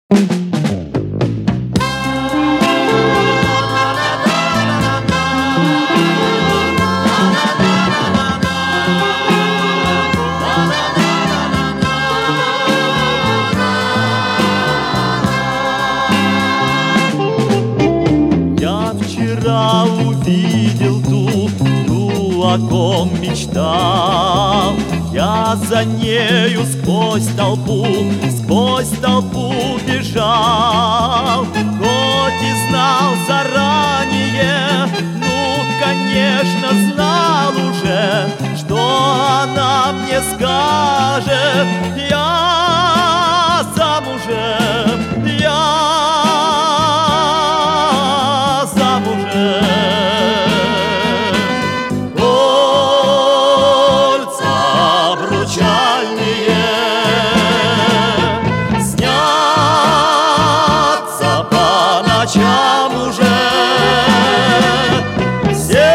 Я вчера увидел ту, о ком мечтал. Я за нею сквозь толпу бежал. Хоть и знал заранее, ну, конечно, знал уже, что она мне скажет. Я замужем, я замужем. Кольца обручальные снятся по ночам уже. Все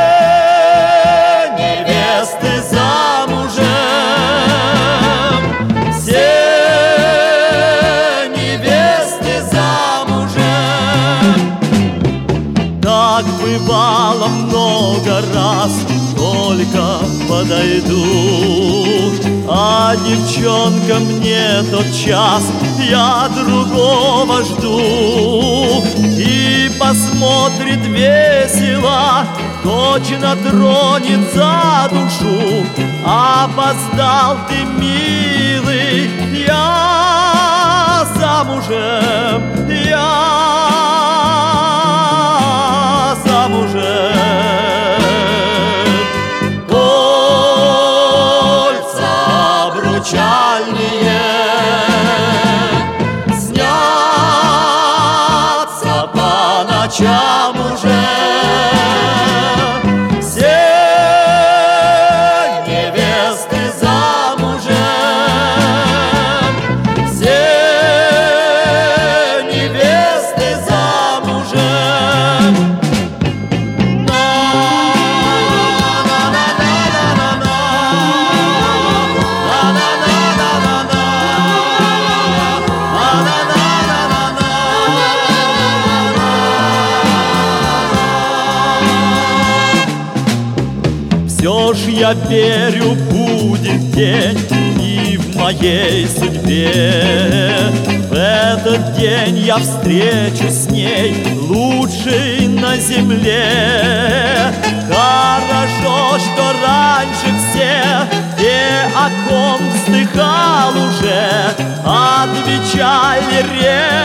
невесты замужем, все невесты замужем. Так бывало много раз, только подойду, а девчонка мне тот час, я другого жду. И посмотрит весело, точно тронет за душу. Опоздал ты, милый, я замужем, я замужем. Кольца обручальные снятся по ночам уже. Все невесты замужем, все невесты замужем. Все ж я верю, будет день и в моей судьбе. В этот день я встречусь с ней, лучшей на земле. Хорошо, что раньше все, те, о ком вздыхал уже, отвечали